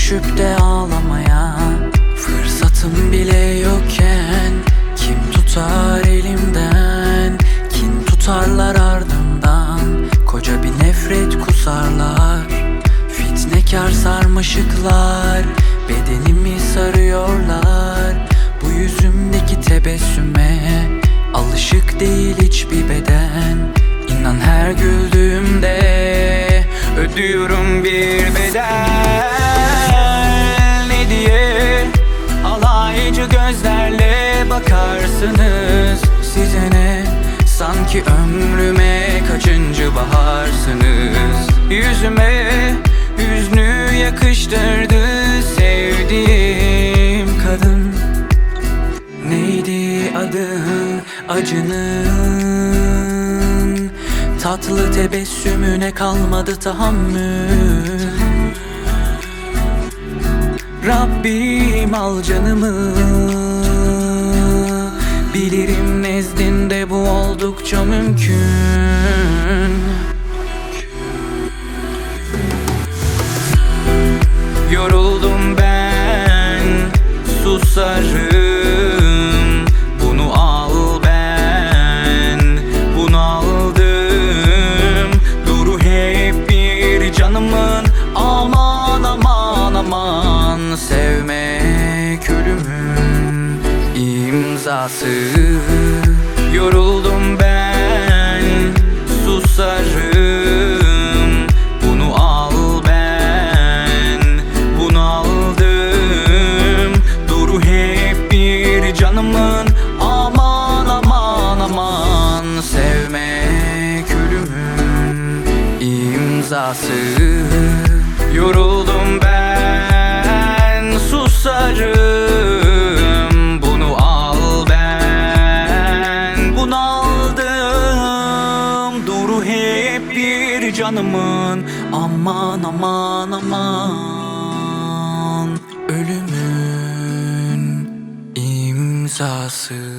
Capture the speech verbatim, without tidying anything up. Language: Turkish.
düşüp de ağlamaya fırsatım bile yokken kim tutar elimden, kin tutarlar ardından, koca bir nefret kusarlar. Fitnekar sarmaşıklar bedenimi sarıyorlar. Bu yüzümdeki tebessüme alışık değil hiçbir beden. İnan her güldüğümde ödüyorum bir bedel. Ne diye alaycı gözlerle bakarsınız, size ne? Sanki ömrüme kaçıncı baharsınız. Yüzüme hüznü yakıştırdı sevdiğim kadın. Neydi adı acının? Tatlı tebessümüne kalmadı tahammül. Rabbim al canımı, bilirim nezdinde bu oldukça mümkün. Yoruldum ben, susarım. Bunu al ben, bunu aldım. Duru hep bir canımın, aman aman aman. Sevmek ölümün imzası. Yoruldum ben, susarım. Bunu al ben, bunu aldım. Duru hep bir canımın, aman aman aman. Sevmek ölümün imzası. Yoruldum ben, susarım. Bunu al ben, bunu aldım. Duru hep bir canımın, aman aman aman. Ölümün imzası.